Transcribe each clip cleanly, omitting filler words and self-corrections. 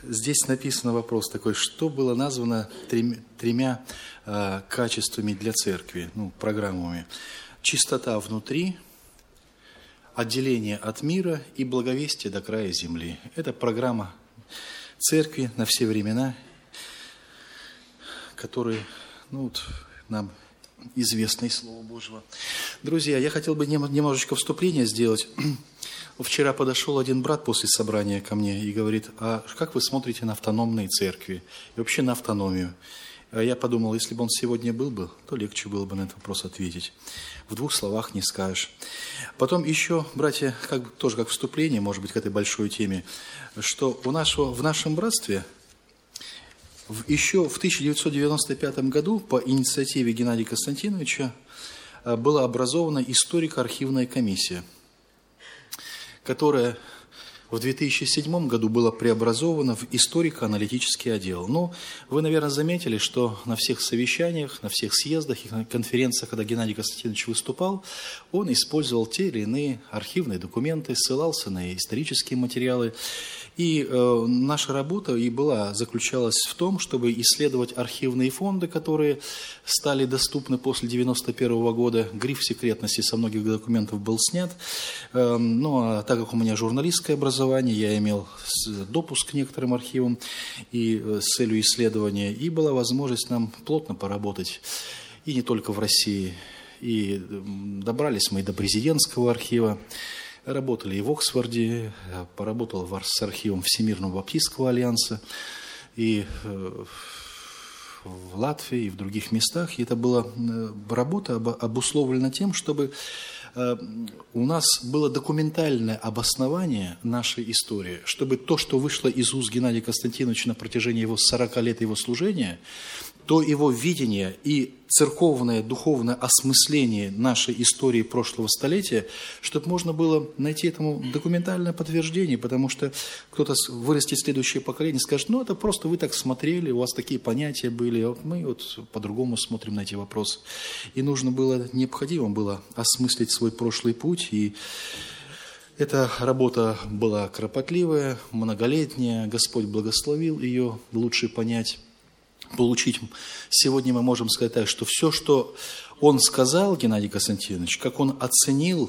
Здесь написан вопрос такой, что было названо тремя качествами для церкви, программами. Чистота внутри, отделение от мира и благовестие до края земли. Это программа церкви на все времена, которые нам известны из Слова Божьего. Друзья, я хотел бы немножечко вступления сделать. Вчера подошел один брат после собрания ко мне и говорит: а как вы смотрите на автономные церкви и вообще на автономию? Я подумал, если бы он сегодня был бы, то легче было бы на этот вопрос ответить. В двух словах не скажешь. Потом еще, братья, тоже как вступление, может быть, к этой большой теме, что в нашем братстве еще в 1995 году по инициативе Геннадия Константиновича была образована историко-архивная комиссия, которая в 2007 году была преобразована в историко-аналитический отдел. Но вы, наверное, заметили, что на всех совещаниях, на всех съездах и на конференциях, когда Геннадий Константинович выступал, он использовал те или иные архивные документы, ссылался на исторические материалы. И наша работа заключалась в том, чтобы исследовать архивные фонды, которые стали доступны после 1991 года. Гриф секретности со многих документов был снят. А так как у меня журналистское образование, я имел допуск к некоторым архивам и с целью исследования. И была возможность нам плотно поработать, и не только в России. И добрались мы и до президентского архива. Работали и в Оксфорде, поработал с архивом Всемирного Баптистского альянса, и в Латвии, и в других местах. И это была работа обусловлена тем, чтобы у нас было документальное обоснование нашей истории, чтобы то, что вышло из уст Геннадия Константиновича на протяжении его 40 лет его служения, то его видение и церковное, духовное осмысление нашей истории прошлого столетия, чтобы можно было найти этому документальное подтверждение, потому что кто-то вырастет следующее поколение и скажет: это просто вы так смотрели, у вас такие понятия были, а мы по-другому смотрим на эти вопросы. И необходимо было осмыслить свой прошлый путь, и эта работа была кропотливая, многолетняя, Господь благословил ее лучше получить. Сегодня мы можем сказать так, что все, что он сказал, Геннадий Константинович, как он оценил,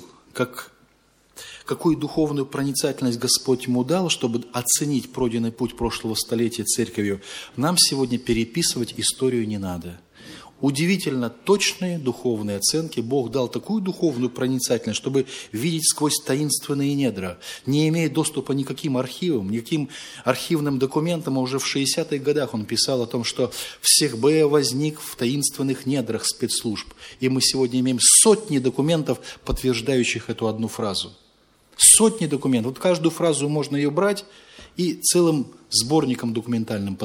какую духовную проницательность Господь ему дал, чтобы оценить пройденный путь прошлого столетия церковью, нам сегодня переписывать историю не надо. Удивительно точные духовные оценки. Бог дал такую духовную проницательность, чтобы видеть сквозь таинственные недра, не имея доступа ни к каким архивам, никаким архивным документам. А уже в 60-х годах он писал о том, что всех возник в таинственных недрах спецслужб. И мы сегодня имеем сотни документов, подтверждающих эту одну фразу. Сотни документов. Каждую фразу можно ее брать и целым сборником документальным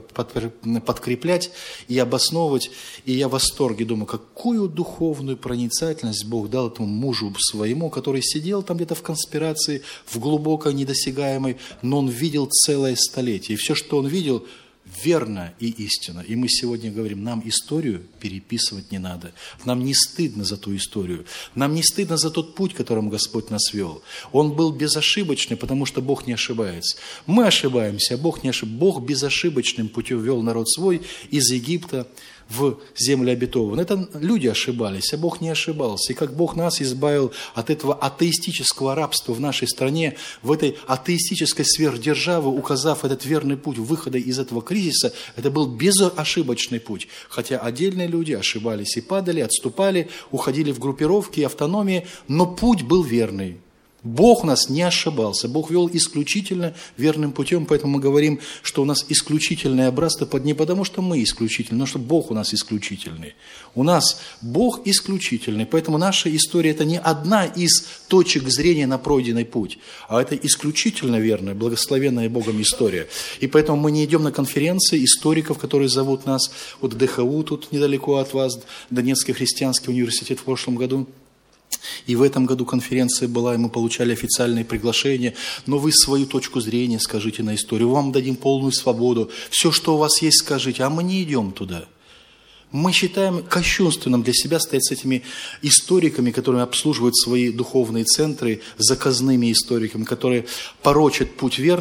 подкреплять и обосновывать. И я в восторге, думаю, какую духовную проницательность Бог дал этому мужу своему, который сидел там где-то в конспирации, в глубокой, недосягаемой, но он видел целое столетие. И все, что он видел, верно и истинно. И мы сегодня говорим, нам историю переписывать не надо. Нам не стыдно за ту историю. Нам не стыдно за тот путь, которым Господь нас вел. Он был безошибочный, потому что Бог не ошибается. Мы ошибаемся, а Бог не ошибается. Бог безошибочным путем вел народ свой из Египта в землю обетованную. Это люди ошибались, а Бог не ошибался. И как Бог нас избавил от этого атеистического рабства в нашей стране, в этой атеистической сверхдержаве, указав этот верный путь выхода из этого кризиса, это был безошибочный путь. Хотя отдельные люди ошибались и падали, отступали, уходили в группировки и автономии, но путь был верный. Бог у нас не ошибался, Бог вел исключительно верным путем, поэтому мы говорим, что у нас исключительное братство не потому, что мы исключительны, но что Бог у нас исключительный. У нас Бог исключительный, поэтому наша история – это не одна из точек зрения на пройденный путь, а это исключительно верная, благословенная Богом история. И поэтому мы не идем на конференции историков, которые зовут нас, ДХУ тут недалеко от вас, Донецкий христианский университет в прошлом году. И в этом году конференция была, и мы получали официальные приглашения. Но вы свою точку зрения скажите на историю. Вам дадим полную свободу. Все, что у вас есть, скажите. А мы не идем туда. Мы считаем кощунственным для себя стоять с этими историками, которые обслуживают свои духовные центры, заказными историками, которые порочат путь верных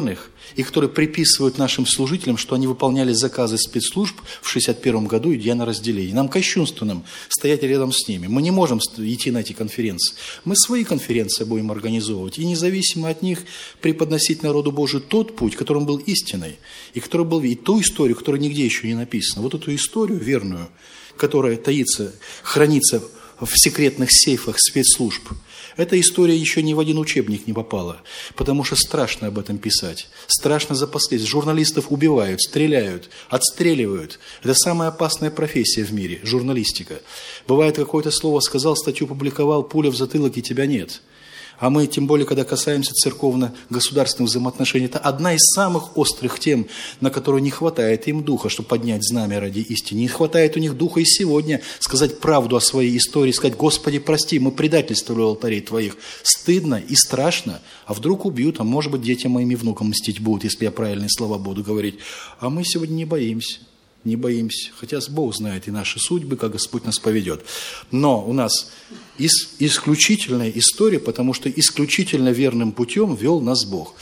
и которые приписывают нашим служителям, что они выполняли заказы спецслужб в 1961 году, идя на разделение. Нам кощунственным стоять рядом с ними. Мы не можем идти на эти конференции. Мы свои конференции будем организовывать, и независимо от них преподносить народу Божию тот путь, которым был истинный, и который был, и ту историю, которая нигде еще не написана. Вот эту историю верную, которая таится, хранится в секретных сейфах спецслужб. Эта история еще ни в один учебник не попала, потому что страшно об этом писать. Страшно за последствия. Журналистов убивают, стреляют, отстреливают. Это самая опасная профессия в мире, журналистика. Бывает, какое-то слово сказал, статью публиковал, пуля в затылок, и тебя нет. А мы, тем более, когда касаемся церковно-государственных взаимоотношений, это одна из самых острых тем, на которую не хватает им духа, чтобы поднять знамя ради истины. Не хватает у них духа и сегодня сказать правду о своей истории, сказать: Господи, прости, мы предательствовали у алтарей Твоих. Стыдно и страшно. А вдруг убьют, а может быть, детям моим и внукам мстить будут, если я правильные слова буду говорить. А мы сегодня не боимся. Не боимся. Хотя Бог знает и наши судьбы, как Господь нас поведет. Но у нас исключительная история, потому что исключительно верным путем вел нас Бог.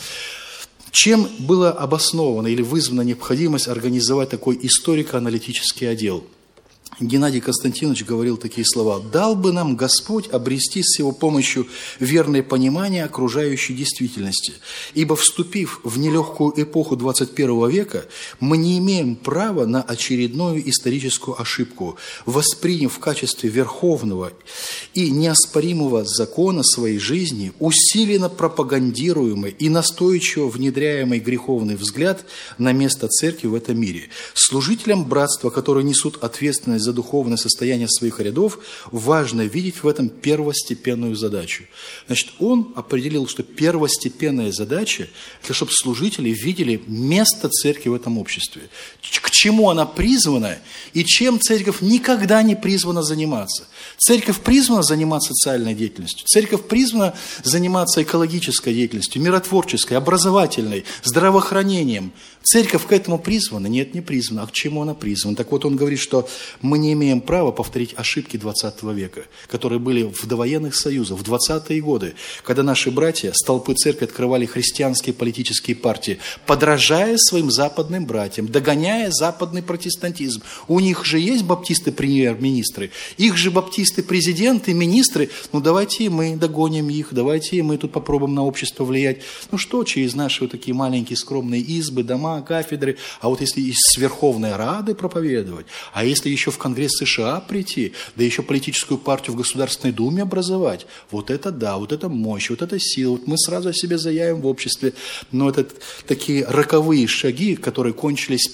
Чем была обоснована или вызвана необходимость организовать такой историко-аналитический отдел? Геннадий Константинович говорил такие слова: «Дал бы нам Господь обрести с Его помощью верное понимание окружающей действительности, ибо, вступив в нелегкую эпоху 21 века, мы не имеем права на очередную историческую ошибку, восприняв в качестве верховного и неоспоримого закона своей жизни усиленно пропагандируемый и настойчиво внедряемый греховный взгляд на место церкви в этом мире. Служителям братства, которые несут ответственность за духовное состояние своих рядов, важно видеть в этом первостепенную задачу». Значит, он определил, что первостепенная задача – это чтобы служители видели место церкви в этом обществе. К чему она призвана и чем церковь никогда не призвана заниматься. Церковь призвана заниматься социальной деятельностью, церковь призвана заниматься экологической деятельностью, миротворческой, образовательной, здравоохранением. Церковь к этому призвана? Нет, не призвана. А к чему она призвана? Так вот, он говорит, что мы не имеем права повторить ошибки 20 века, которые были в довоенных союзах, в 20-е годы, когда наши братья с толпы церкви открывали христианские политические партии, подражая своим западным братьям, догоняя западный протестантизм. У них же есть баптисты-премьер-министры, их же баптисты-президенты, министры. Ну, давайте и мы догоним их, давайте и мы тут попробуем на общество влиять. Ну что, через наши вот такие маленькие скромные избы, дома, кафедры, а вот если из Верховной Рады проповедовать, а если еще в Конгресс США прийти, да еще политическую партию в Государственной Думе образовать, вот это да, вот это мощь, вот это сила, вот мы сразу о себе заявим в обществе. Но это такие роковые шаги, которые кончились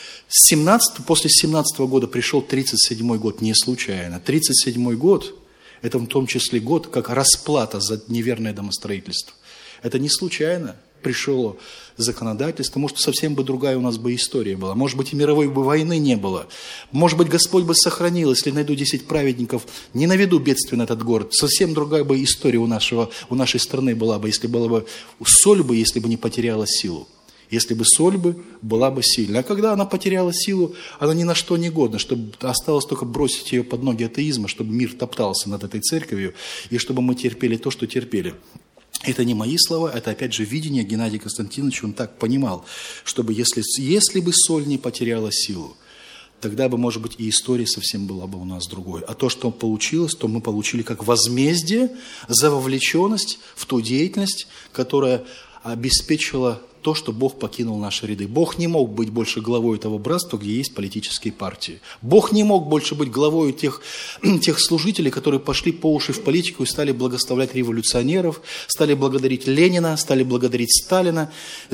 после 17 года, пришел 37 год, не случайно. 37 год, это в том числе год, как расплата за неверное домостроительство. Это не случайно пришло законодательство, может, совсем бы другая у нас бы история была. Может быть, и мировой бы войны не было. Может быть, Господь бы сохранил, если найду 10 праведников, не наведу бедствия на этот город. Совсем другая бы история у нашей страны была бы, если была бы соль бы, если бы не потеряла силу. Если бы соль бы была бы сильна. А когда она потеряла силу, она ни на что не годна, чтобы осталось только бросить ее под ноги атеизма, чтобы мир топтался над этой церковью, и чтобы мы терпели то, что терпели. Это не мои слова, это опять же видение Геннадия Константиновича, он так понимал, чтобы если бы соль не потеряла силу, тогда бы, может быть, и история совсем была бы у нас другой. А то, что получилось, то мы получили как возмездие за вовлеченность в ту деятельность, которая обеспечила то, что Бог покинул наши ряды. Бог не мог быть больше главой этого братства, где есть политические партии. Бог не мог больше быть главой тех служителей, которые пошли по уши в политику и стали благословлять революционеров, стали благодарить Ленина, стали благодарить Сталина,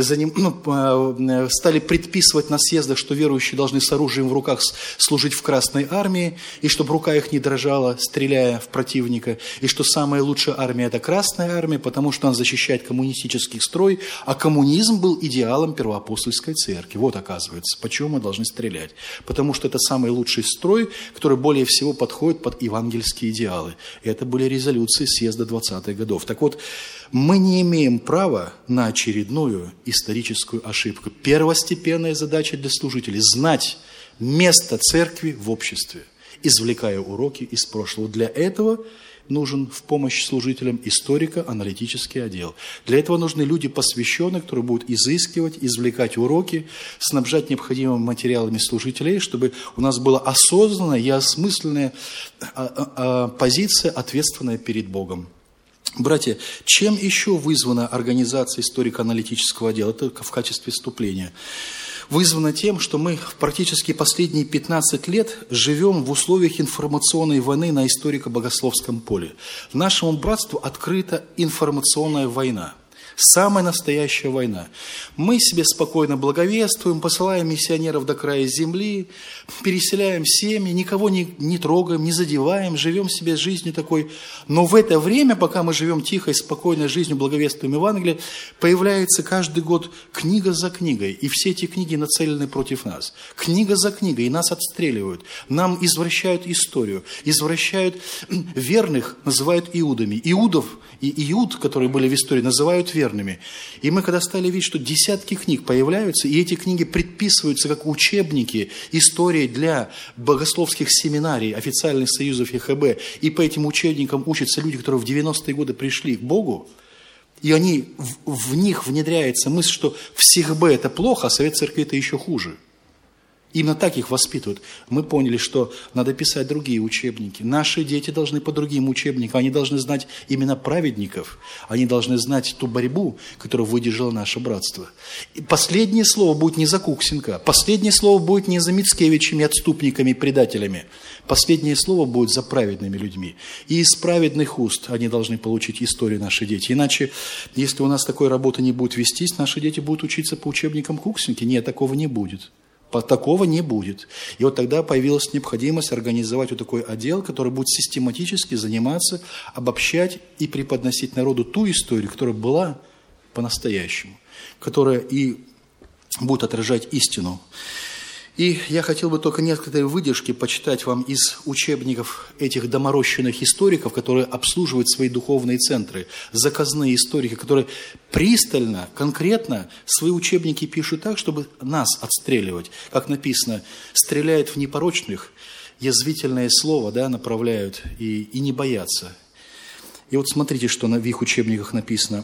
стали предписывать на съездах, что верующие должны с оружием в руках служить в Красной армии, и чтобы рука их не дрожала, стреляя в противника, и что самая лучшая армия – это Красная армия, потому что она защищает коммунистический строй, а коммунизм был идеалом первоапостольской церкви. Вот, оказывается, почему мы должны стрелять. Потому что это самый лучший строй, который более всего подходит под евангельские идеалы. И это были резолюции съезда 20-х годов. Так вот, мы не имеем права на очередную историческую ошибку. Первостепенная задача для служителей – знать место церкви в обществе, извлекая уроки из прошлого. Для этого нужен в помощь служителям историко-аналитический отдел. Для этого нужны люди посвященные, которые будут изыскивать, извлекать уроки, снабжать необходимыми материалами служителей, чтобы у нас была осознанная и осмысленная позиция, ответственная перед Богом. Братья, чем еще вызвана организация историко-аналитического отдела? Это в качестве вступления. Вызвано тем, что мы практически последние 15 лет живем в условиях информационной войны на историко-богословском поле. Нашему братству открыта информационная война. Самая настоящая война. Мы себе спокойно благовествуем, посылаем миссионеров до края земли, переселяем семьи, никого не трогаем, не задеваем, живем себе жизнью такой. Но в это время, пока мы живем тихой, спокойной жизнью, благовествуем Евангелие, появляется каждый год книга за книгой, и все эти книги нацелены против нас. Книга за книгой, и нас отстреливают. Нам извращают историю, извращают верных, называют иудами. Иуд, которые были в истории, называют верными. И мы когда стали видеть, что десятки книг появляются, и эти книги предписываются как учебники истории для богословских семинарий, официальных союзов ЕХБ, и по этим учебникам учатся люди, которые в 90-е годы пришли к Богу, и в них внедряется мысль, что в СИХБ это плохо, а Совет Церкви это еще хуже. Именно так их воспитывают. Мы поняли, что надо писать другие учебники. Наши дети должны по другим учебникам. Они должны знать имена праведников. Они должны знать ту борьбу, которую выдержало наше братство. И последнее слово будет не за Куксенко. Последнее слово будет не за Мицкевичами, отступниками, предателями. Последнее слово будет за праведными людьми. И из праведных уст они должны получить историю наши дети. Иначе, если у нас такой работы не будет вестись, наши дети будут учиться по учебникам Куксенки. Нет, такого не будет. Такого не будет. И вот тогда появилась необходимость организовать вот такой отдел, который будет систематически заниматься, обобщать и преподносить народу ту историю, которая была по-настоящему, которая и будет отражать истину. И я хотел бы только некоторые выдержки почитать вам из учебников этих доморощенных историков, которые обслуживают свои духовные центры, заказные историки, которые пристально, конкретно свои учебники пишут так, чтобы нас отстреливать. Как написано, стреляют в непорочных, язвительное слово направляют и не боятся. И вот смотрите, что в их учебниках написано.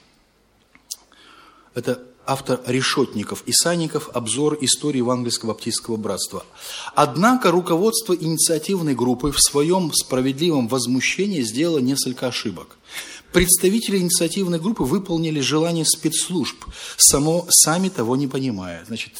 Это автор Решетников и Санников, обзор истории Евангельского баптистского братства. Однако руководство инициативной группы в своем справедливом возмущении сделало несколько ошибок. Представители инициативной группы выполнили желание спецслужб, сами того не понимая. Значит,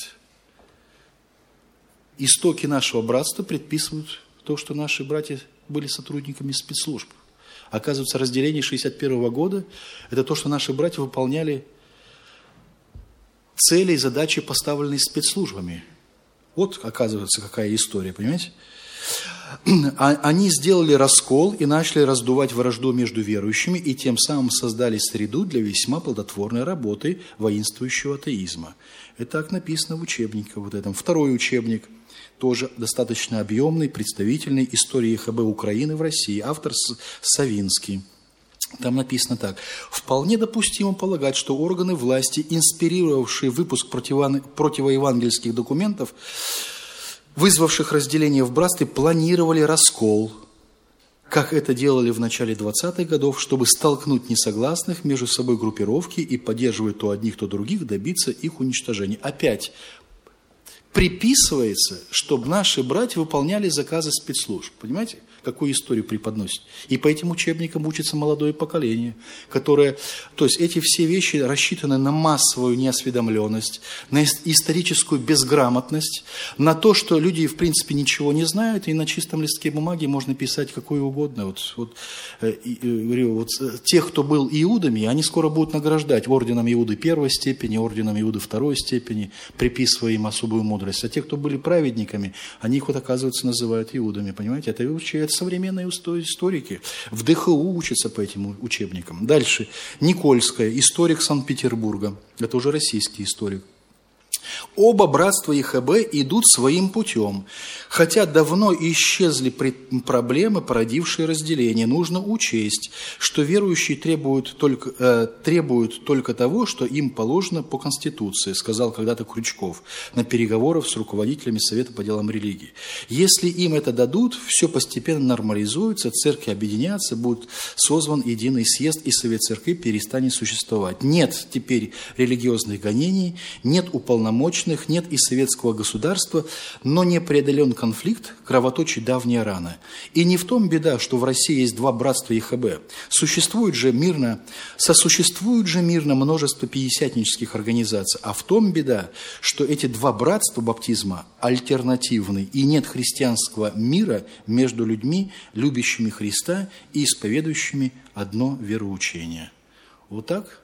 истоки нашего братства предписывают то, что наши братья были сотрудниками спецслужб. Оказывается, разделение 1961 года – это то, что наши братья выполняли цели и задачи, поставленные спецслужбами. Вот, оказывается, какая история, понимаете? Они сделали раскол и начали раздувать вражду между верующими, и тем самым создали среду для весьма плодотворной работы воинствующего атеизма. Это так написано в учебнике вот этом. Второй учебник, тоже достаточно объемный, представительный, «История ЕХБ Украины в России», автор Савинский. Там написано так. Вполне допустимо полагать, что органы власти, инспирировавшие выпуск противоевангельских документов, вызвавших разделение в братстве, планировали раскол, как это делали в начале 20-х годов, чтобы столкнуть несогласных между собой группировки и, поддерживая то одних, то других, добиться их уничтожения. Опять приписывается, чтобы наши братья выполняли заказы спецслужб. Понимаете, какую историю преподносит? И по этим учебникам учится молодое поколение, которое... То есть эти все вещи рассчитаны на массовую неосведомленность, на историческую безграмотность, на то, что люди, в принципе, ничего не знают, и на чистом листке бумаги можно писать какое угодно. Тех, кто был иудами, они скоро будут награждать орденом Иуды первой степени, орденом Иуды второй степени, приписывая им особую мудрость. А те, кто были праведниками, они их, оказывается, называют иудами. Понимаете? Это современные историки. В ДХУ учатся по этим учебникам. Дальше. Никольская, историк Санкт-Петербурга. Это уже российский историк. Оба братства ИХБ идут своим путем. Хотя давно исчезли проблемы, породившие разделение, нужно учесть, что верующие требуют только того, что им положено по Конституции, сказал когда-то Крючков на переговорах с руководителями Совета по делам религии. Если им это дадут, все постепенно нормализуется, церкви объединятся, будет созван единый съезд, и Совет Церкви перестанет существовать. Нет теперь религиозных гонений, нет уполномоченных, нет и советского государства, но не преодолен конфликт, кровоточит давняя рана. И не в том беда, что в России есть два братства ИХБ. Сосуществует же мирно множество пятидесятнических организаций, а в том беда, что эти два братства баптизма альтернативны, и нет христианского мира между людьми, любящими Христа и исповедующими одно вероучение. Вот так?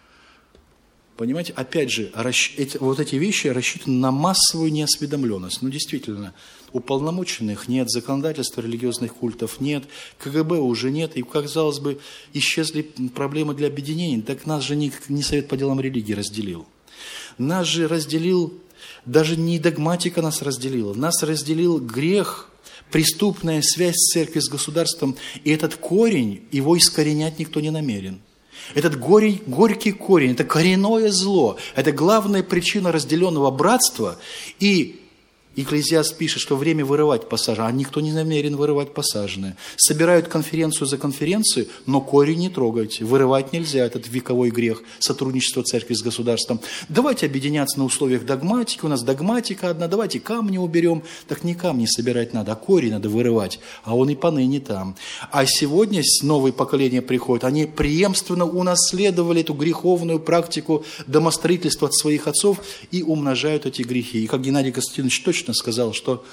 Понимаете, опять же, вот эти вещи рассчитаны на массовую неосведомленность. Ну, действительно, уполномоченных нет, законодательства религиозных культов нет, КГБ уже нет, и, казалось бы, исчезли проблемы для объединений. Так нас же не Совет по делам религии разделил. Нас же разделил, даже не догматика нас разделила, нас разделил грех, преступная связь церкви с государством, и этот корень, его искоренять никто не намерен. Этот горький корень, это коренное зло, это главная причина разделенного братства. И Экклезиаст пишет, что время вырывать посаженное, а никто не намерен вырывать посаженное. Собирают конференцию за конференцией, но корень не трогайте, вырывать нельзя, этот вековой грех, сотрудничество церкви с государством. Давайте объединяться на условиях догматики, у нас догматика одна, давайте камни уберем. Так не камни собирать надо, а корень надо вырывать, а он и поныне там. А сегодня новые поколения приходят, они преемственно унаследовали эту греховную практику домостроительства от своих отцов и умножают эти грехи. И как Геннадий Константинович точно сказал, что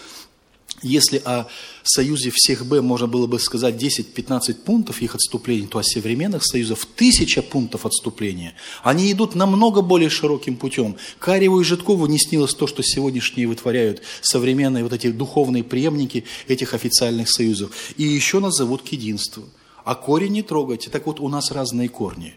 если о союзе всех Б можно было бы сказать 10-15 пунктов их отступления, то о современных союзах 1000 пунктов отступления. Они идут намного более широким путем. Кареву и Житкову не снилось то, что сегодняшние вытворяют современные вот эти духовные преемники этих официальных союзов. И еще нас зовут к единству. А корень не трогайте. Так вот, у нас разные корни.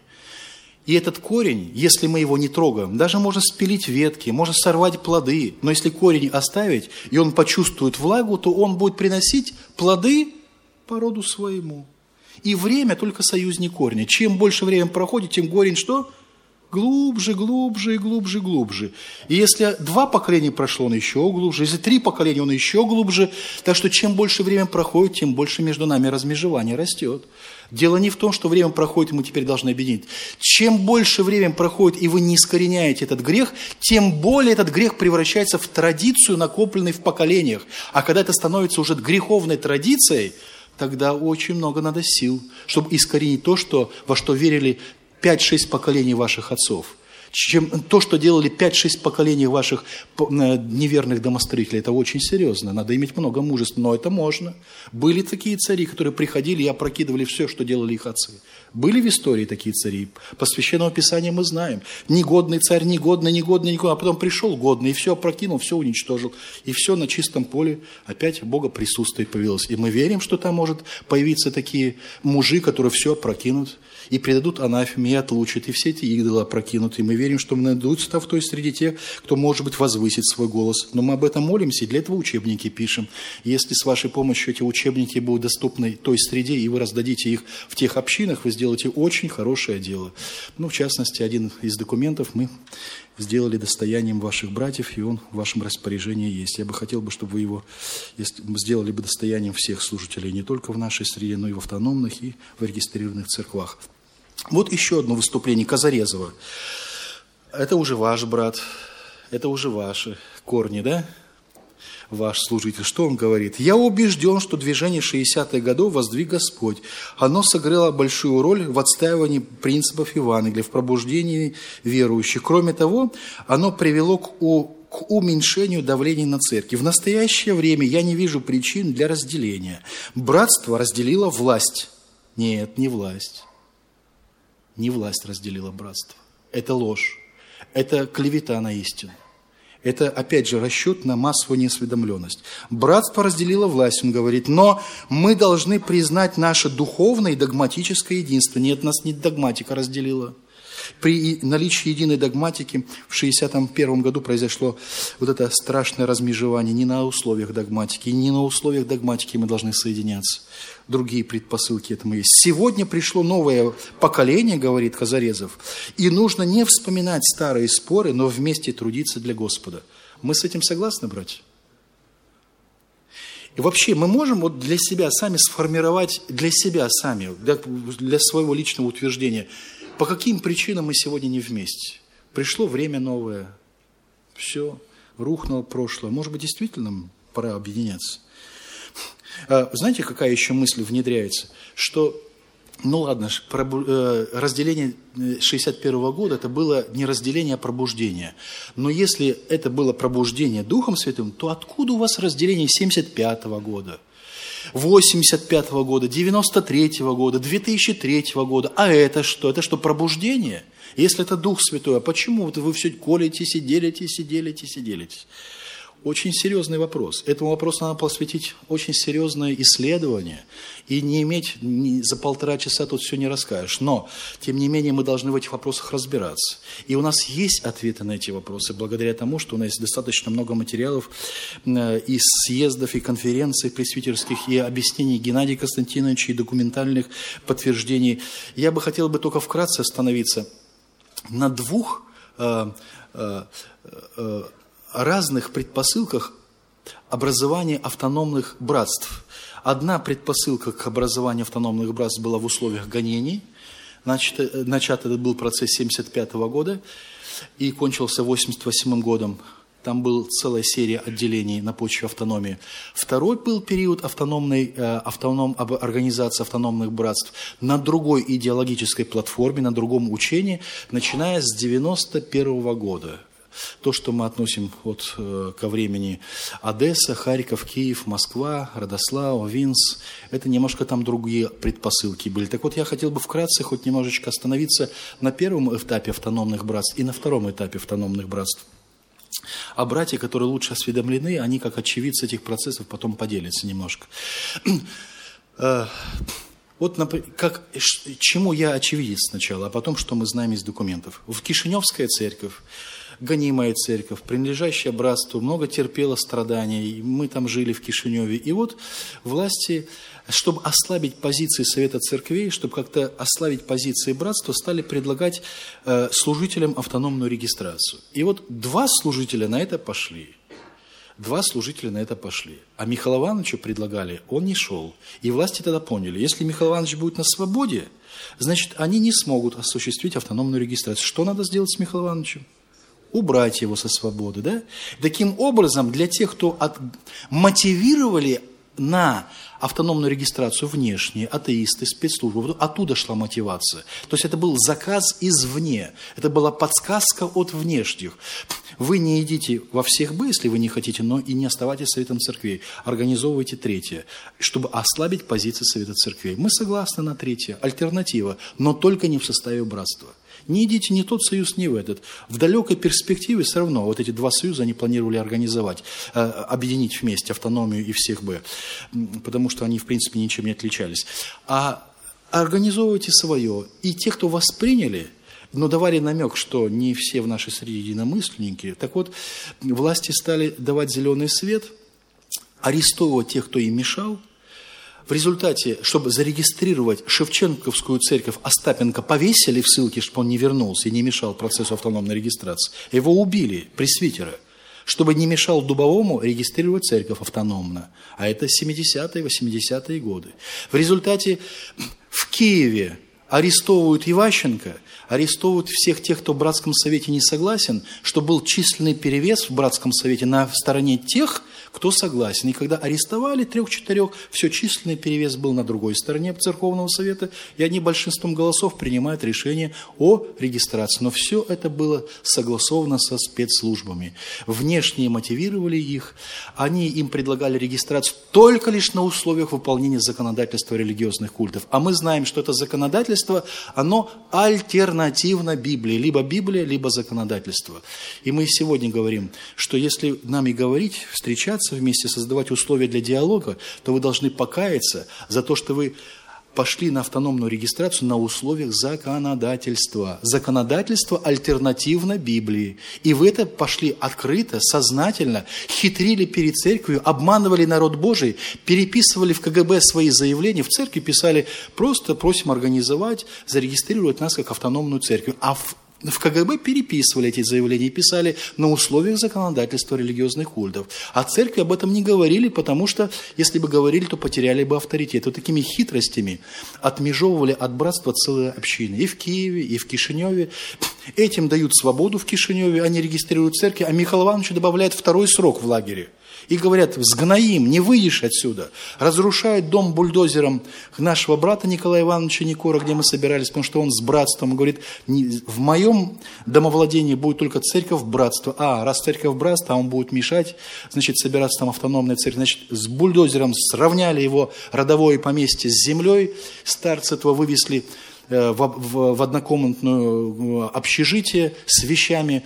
И этот корень, если мы его не трогаем, даже можно спилить ветки, можно сорвать плоды, но если корень оставить, и он почувствует влагу, то он будет приносить плоды по роду своему. И время только союзник корня. Чем больше времени проходит, тем корень что? Глубже, глубже и глубже, глубже. И если 2 поколения прошло, он еще глубже. Если 3 поколения, он еще глубже. Так что чем больше времени проходит, тем больше между нами размежевание растет. Дело не в том, что время проходит, и мы теперь должны объединить. Чем больше времени проходит, и вы не искореняете этот грех, тем более этот грех превращается в традицию, накопленную в поколениях. А когда это становится уже греховной традицией, тогда очень много надо сил, чтобы искоренить то, во что верили 5-6 поколений ваших отцов. Чем то, что делали 5-6 поколений ваших неверных домостроителей. Это очень серьезно. Надо иметь много мужества, но это можно. Были такие цари, которые приходили и опрокидывали все, что делали их отцы. Были в истории такие цари. По Священному Писанию мы знаем. Негодный царь, негодный, а потом пришел годный, и все опрокинул, все уничтожил. И все на чистом поле опять Бога присутствие появилось. И мы верим, что там может появиться такие мужи, которые все опрокинут. И предадут анафеме, и отлучат, и все эти идолы опрокинут. И мы верим, что найдутся в той среде тех, кто, может быть, возвысит свой голос. Но мы об этом молимся, и для этого учебники пишем. Если с вашей помощью эти учебники будут доступны той среде, и вы раздадите их в тех общинах, вы сделаете очень хорошее дело. В частности, один из документов мы сделали достоянием ваших братьев, и он в вашем распоряжении есть. Я бы хотел, чтобы вы его сделали бы достоянием всех служителей, не только в нашей среде, но и в автономных, и в регистрированных церквах. Вот еще одно выступление Казарезова. Это уже ваш брат, это уже ваши корни, да? Ваш служитель. Что он говорит? «Я убежден, что движение 60-х годов воздвиг Господь. Оно сыграло большую роль в отстаивании принципов Евангелия, в пробуждении верующих. Кроме того, оно привело к уменьшению давления на церковь. В настоящее время я не вижу причин для разделения. Братство разделило власть». Нет, не власть. Не власть разделила братство. Это ложь. Это клевета на истину. Это, опять же, расчет на массовую неосведомленность. Братство разделило власть, он говорит, но мы должны признать наше духовное и догматическое единство. Нет, нас не догматика разделила. При наличии единой догматики в 1961 году произошло вот это страшное размежевание. Не на условиях догматики, не на условиях догматики мы должны соединяться. Другие предпосылки этому есть. Сегодня пришло новое поколение, говорит Казарезов, и нужно не вспоминать старые споры, но вместе трудиться для Господа. Мы с этим согласны, братья? И вообще мы можем вот для себя сами сформировать, для своего личного утверждения, по каким причинам мы сегодня не вместе. Пришло время новое, все, рухнуло прошлое. Может быть, действительно пора объединяться. Знаете, какая еще мысль внедряется? Что, разделение 1961 года, это было не разделение, а пробуждение. Но если это было пробуждение Духом Святым, то откуда у вас разделение 1975 года, 1985 года, 1993 года, 2003 года? А это что? Это что, пробуждение? Если это Дух Святой, а почему вы все колитесь и делитесь? Очень серьезный вопрос. Этому вопросу надо посвятить очень серьезное исследование. И не иметь за 1,5 часа тут все не расскажешь. Но, тем не менее, мы должны в этих вопросах разбираться. И у нас есть ответы на эти вопросы, благодаря тому, что у нас есть достаточно много материалов из съездов и конференций пресвитерских, и объяснений Геннадия Константиновича, и документальных подтверждений. Я бы хотел только вкратце остановиться на двух разных предпосылках образования автономных братств. Одна предпосылка к образованию автономных братств была в условиях гонений. Начат этот был процесс 1975 года и кончился 1988 годом. Там была целая серия отделений на почве автономии. Второй был период организации автономных братств на другой идеологической платформе, на другом учении, начиная с 1991 года. То, что мы относим ко времени Одесса, Харьков, Киев, Москва, Радослав, Винс, это немножко там другие предпосылки были. Так вот, я хотел бы вкратце хоть немножечко остановиться на первом этапе автономных братств и на втором этапе автономных братств. А братья, которые лучше осведомлены, они как очевидцы этих процессов потом поделятся немножко. Чему я очевидец сначала, а потом, что мы знаем из документов. В Кишиневская церковь, гонимая церковь, принадлежащая братству, много терпела страданий. Мы там жили в Кишиневе. И вот власти, чтобы ослабить позиции Совета церквей, чтобы как-то ослабить позиции братства, стали предлагать служителям автономную регистрацию. И вот два служителя на это пошли. А Михаилу Ивановичу предлагали, он не шел. И власти тогда поняли, если Михаил Иванович будет на свободе, значит, они не смогут осуществить автономную регистрацию. Что надо сделать с Михаилом Ивановичем? Убрать его со свободы, да? Таким образом, для тех, кто мотивировали на автономную регистрацию внешние, атеисты, спецслужбы, оттуда шла мотивация. То есть это был заказ извне, это была подсказка от внешних. Вы не идите во всех бы, если вы не хотите, но и не оставайтесь Советом церквей. Организовывайте третье, чтобы ослабить позиции Совета церквей. Мы согласны на третье, альтернатива, но только не в составе братства. Не идите ни в тот союз, ни в этот. В далекой перспективе все равно вот эти два союза они планировали организовать, объединить вместе автономию и всех бы, потому что они, в принципе, ничем не отличались. А организовывайте свое. И те, кто восприняли, но давали намек, что не все в нашей среде единомысленники, так вот, власти стали давать зеленый свет, арестовывать тех, кто им мешал. В результате, чтобы зарегистрировать Шевченковскую церковь, Остапенко повесили в ссылке, чтобы он не вернулся и не мешал процессу автономной регистрации. Его убили, пресвитера, чтобы не мешал Дубовому регистрировать церковь автономно. А это 70-е, 80-е годы. В результате в Киеве арестовывают Иващенко, арестовывают всех тех, кто в братском совете не согласен, чтобы был численный перевес в братском совете на стороне тех, кто согласен. И когда арестовали 3-4, все, численный перевес был на другой стороне церковного совета, и они большинством голосов принимают решение о регистрации. Но все это было согласовано со спецслужбами. Внешние мотивировали их, они им предлагали регистрацию только лишь на условиях выполнения законодательства религиозных культов. А мы знаем, что это законодательство, оно альтернативно Библии. Либо Библия, либо законодательство. И мы сегодня говорим, что если нам и говорить, встречаться вместе, создавать условия для диалога, то вы должны покаяться за то, что вы пошли на автономную регистрацию на условиях законодательства. Законодательство альтернативно Библии. И в это пошли открыто, сознательно, хитрили перед церковью, обманывали народ Божий, переписывали в КГБ свои заявления, в церкви писали: просто просим организовать, зарегистрировать нас как автономную церковь. А в КГБ переписывали эти заявления и писали: на условиях законодательства религиозных культов. А церкви об этом не говорили, потому что, если бы говорили, то потеряли бы авторитет. Вот такими хитростями отмежевывали от братства целые общины. И в Киеве, и в Кишиневе. Этим дают свободу в Кишиневе, они регистрируют церкви, а Михаилу Ивановичу добавляют 2-й срок в лагере. И говорят: сгноим, не выйдешь отсюда. Разрушают дом бульдозером нашего брата Николая Ивановича Никора, где мы собирались, потому что он с братством. Он говорит: в моем домовладении будет только церковь братства. А раз церковь братства, а он будет мешать, значит, собираться там автономная церковь. Значит, с бульдозером сравняли его родовое поместье с землей. Старца этого вывезли в однокомнатное общежитие с вещами.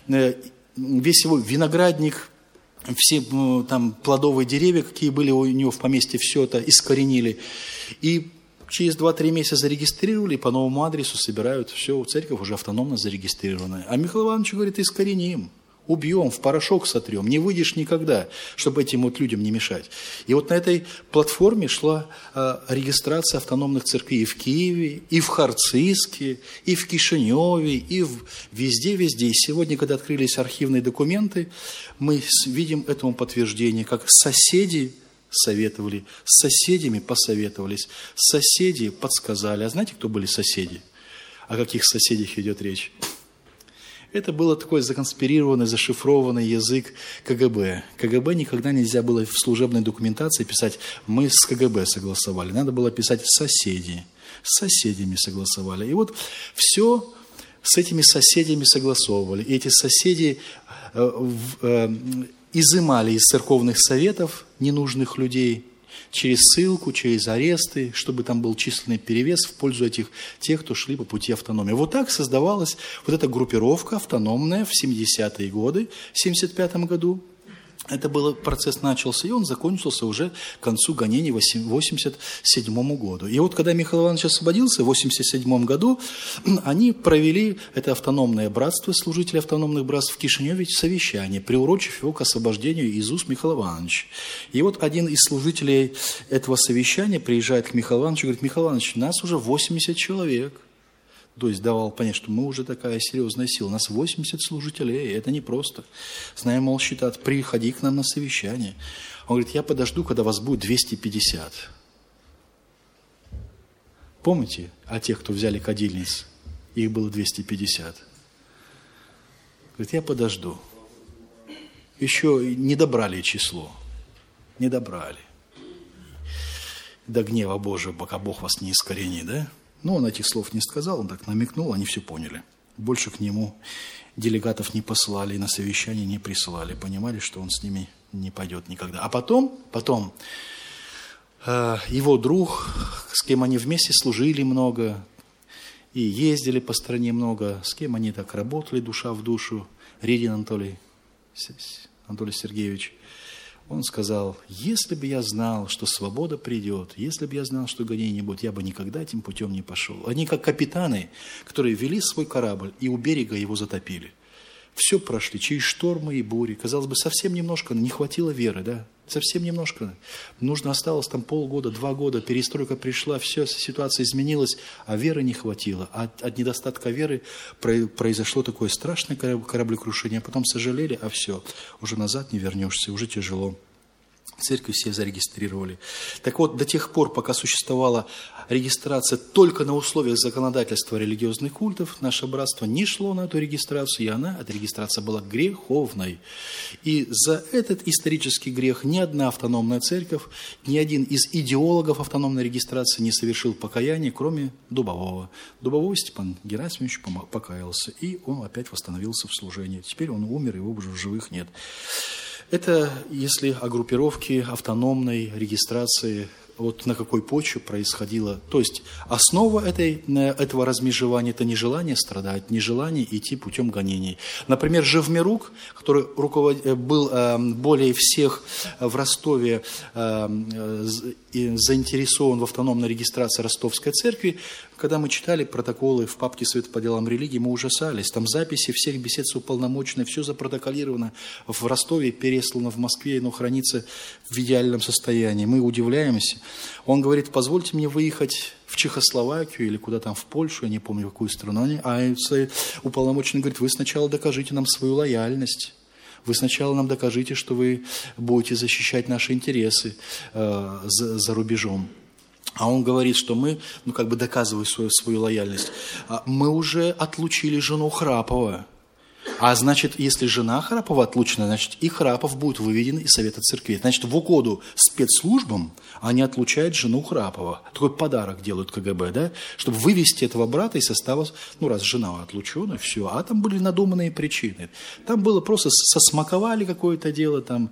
Весь его виноградник, все там плодовые деревья, какие были у него в поместье, все это искоренили. И через 2-3 месяца зарегистрировали, по новому адресу собирают, все, церковь уже автономно зарегистрированная. А Михаил Иванович говорит: искореним, убьем, в порошок сотрем, не выйдешь никогда, чтобы этим вот людям не мешать. И вот на этой платформе шла регистрация автономных церквей и в Киеве, и в Харциске, и в Кишиневе, и везде-везде. И сегодня, когда открылись архивные документы, мы видим этому подтверждение, как соседи советовали, с соседями посоветовались, соседи подсказали. А знаете, кто были соседи? О каких соседях идет речь? Это был такой законспирированный, зашифрованный язык КГБ. КГБ никогда нельзя было в служебной документации писать: мы с КГБ согласовали. Надо было писать: соседи. С соседями согласовали. И вот все с этими соседями согласовывали. И эти соседи изымали из церковных советов ненужных людей через ссылку, через аресты, чтобы там был численный перевес в пользу тех, кто шли по пути автономии. Вот так создавалась вот эта группировка автономная в 70-е годы, в 75 году. Это был процесс начался, и он закончился уже к концу гонений в 1987 году. И вот когда Михаил Иванович освободился в 1987 году, они провели это автономное братство, служители автономных братств в Кишиневе, совещание, приурочив его к освобождению из уст Михаила Ивановича. И вот один из служителей этого совещания приезжает к Михаилу Ивановичу и говорит: Михаил Иванович, нас уже 80 человек. То есть давал понять, что мы уже такая серьезная сила. У нас 80 служителей, это непросто. Знаем, мол, считать: приходи к нам на совещание. Он говорит: я подожду, когда вас будет 250. Помните о тех, кто взяли кадильниц? Их было 250. Говорит: я подожду. Еще не добрали число. Не добрали. До гнева Божия, пока Бог вас не искоренит, да? Но он этих слов не сказал, он так намекнул, они все поняли. Больше к нему делегатов не посылали, на совещание не присылали. Понимали, что он с ними не пойдет никогда. А потом его друг, с кем они вместе служили много и ездили по стране много, с кем они так работали душа в душу, Редин Анатолий Сергеевич, он сказал: если бы я знал, что свобода придет, если бы я знал, что гонений не будет, я бы никогда этим путем не пошел. Они как капитаны, которые вели свой корабль и у берега его затопили. Все прошли через штормы и бури. Казалось бы, совсем немножко не хватило веры, да? Совсем немножко. Нужно осталось там полгода, 2 года, перестройка пришла, все, ситуация изменилась, а веры не хватило. От недостатка веры произошло такое страшное кораблекрушение, а потом сожалели, а все, уже назад не вернешься, уже тяжело. Церковь все зарегистрировали. Так вот, до тех пор, пока существовала регистрация только на условиях законодательства религиозных культов, наше братство не шло на эту регистрацию, и эта регистрация была греховной. И за этот исторический грех ни одна автономная церковь, ни один из идеологов автономной регистрации не совершил покаяния, кроме Дубового. Дубовой Степан Герасимович покаялся, и он опять восстановился в служении. Теперь он умер, его уже в живых нет. Это если о группировке автономной регистрации вот на какой почве происходило. То есть основа этого размежевания – это нежелание страдать, нежелание идти путем гонений. Например, Жевмирук, который был более всех в Ростове заинтересован в автономной регистрации Ростовской церкви, когда мы читали протоколы в папке Совета по делам религии, мы ужасались. Там записи всех бесед с уполномоченной, все запротоколировано в Ростове, переслано в Москве, но хранится в идеальном состоянии. Мы удивляемся. Он говорит: позвольте мне выехать в Чехословакию или куда там, в Польшу, я не помню, в какую страну. А уполномоченный говорит: вы сначала докажите нам свою лояльность. Вы сначала нам докажите, что вы будете защищать наши интересы за рубежом. А он говорит, что мы, доказывая свою лояльность, мы уже отлучили жену Храпова. А значит, если жена Храпова отлучена, значит, и Храпов будет выведен из Совета Церкви. Значит, в угоду спецслужбам они отлучают жену Храпова. Такой подарок делают КГБ, да? Чтобы вывести этого брата из состава, раз жена отлучена, все. А там были надуманные причины. Там было просто сосмаковали какое-то дело, там,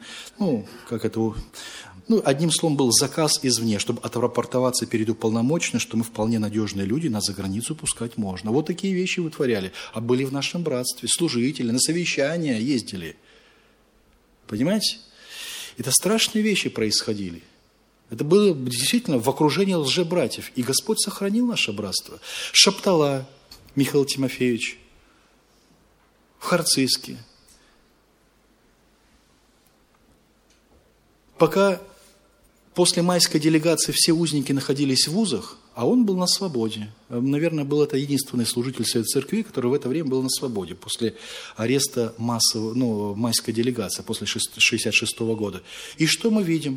одним словом, был заказ извне, чтобы отрапортоваться перед уполномоченным, что мы вполне надежные люди, нас за границу пускать можно. Вот такие вещи вытворяли. А были в нашем братстве служители, на совещания ездили. Понимаете? Это страшные вещи происходили. Это было действительно в окружении лжебратьев. И Господь сохранил наше братство. Шаптала Михаил Тимофеевич в Харциске. Пока после майской делегации все узники находились в вузах, а он был на свободе. Наверное, был это единственный служитель Совета Церкви, который в это время был на свободе после ареста майской делегации, после 1966 года. И что мы видим?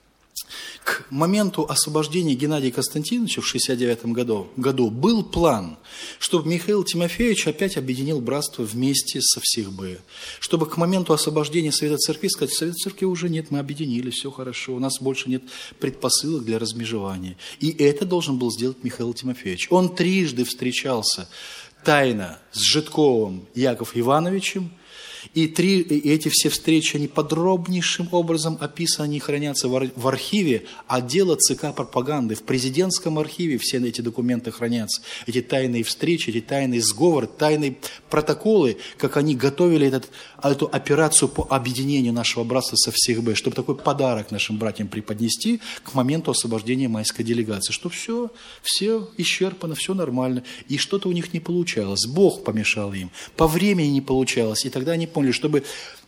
К моменту освобождения Геннадия Константиновича в 1969 году был план, чтобы Михаил Тимофеевич опять объединил братство вместе со всех бы. Чтобы к моменту освобождения Совета Церкви сказать: Совета Церкви уже нет, мы объединились, все хорошо, у нас больше нет предпосылок для размежевания. И это должен был сделать Михаил Тимофеевич. Он трижды встречался тайно с Жидковым Яковом Ивановичем, и эти все встречи, они подробнейшим образом описаны, они хранятся в архиве отдела ЦК пропаганды. В президентском архиве все эти документы хранятся. Эти тайные встречи, эти тайные сговоры, тайные протоколы, как они готовили эту операцию по объединению нашего братства со всех бы, чтобы такой подарок нашим братьям преподнести к моменту освобождения майской делегации. Что все исчерпано, все нормально. И что-то у них не получалось. Бог помешал им. По времени не получалось. И тогда они поняли, чтобы,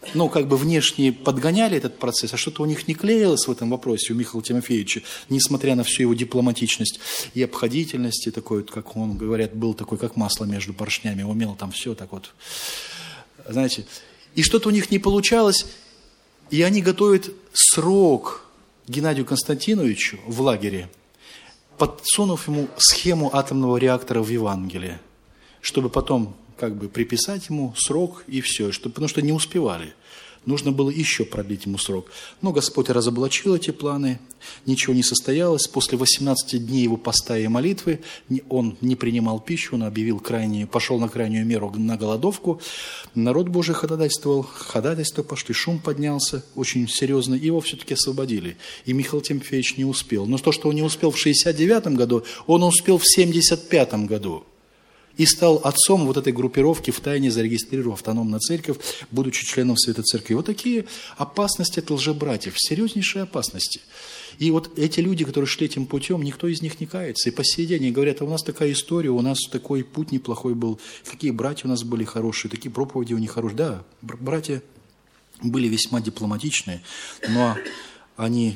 внешне подгоняли этот процесс, а что-то у них не клеилось в этом вопросе у Михаила Тимофеевича, несмотря на всю его дипломатичность и обходительность, и такой, как он, говорят, был такой, как масло между поршнями, умел там все так вот, знаете. И что-то у них не получалось, и они готовят срок Геннадию Константиновичу в лагере, подсунув ему схему атомного реактора в Евангелие, чтобы потом приписать ему срок и все, потому что не успевали. Нужно было еще продлить ему срок. Но Господь разоблачил эти планы, ничего не состоялось. После 18 дней его поста и молитвы он не принимал пищу, он пошел на крайнюю меру, на голодовку. Народ Божий ходатайства пошли, шум поднялся очень серьезно, и его все-таки освободили. И Михаил Тимофеевич не успел. Но то, что он не успел в 1969 году, он успел в 1975 году. И стал отцом вот этой группировки, втайне зарегистрировав автономную церковь, будучи членом Святой Церкви. Вот такие опасности от лжебратьев, серьезнейшие опасности. И вот эти люди, которые шли этим путем, никто из них не кается. И по сей день они говорят: а у нас такая история, у нас такой путь неплохой был, какие братья у нас были хорошие, такие проповеди у них хорошие. Да, братья были весьма дипломатичные, но они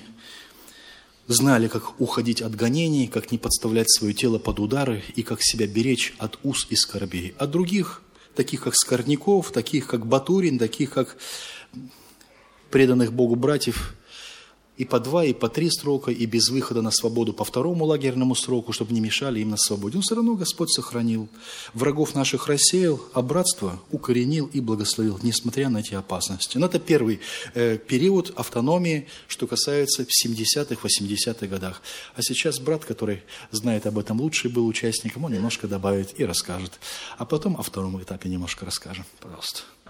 знали, как уходить от гонений, как не подставлять свое тело под удары и как себя беречь от уз и скорбей. А других, таких как Скорняков, таких как Батурин, таких как преданных Богу братьев, и по 2, и по 3 срока, и без выхода на свободу по 2-му лагерному сроку, чтобы не мешали им на свободе. Но все равно Господь сохранил. Врагов наших рассеял, а братство укоренил и благословил, несмотря на эти опасности. Но это первый период автономии, что касается 70-х, 80-х годах. А сейчас брат, который знает об этом лучше, был участником, он немножко добавит и расскажет. А потом о втором этапе немножко расскажем. Пожалуйста.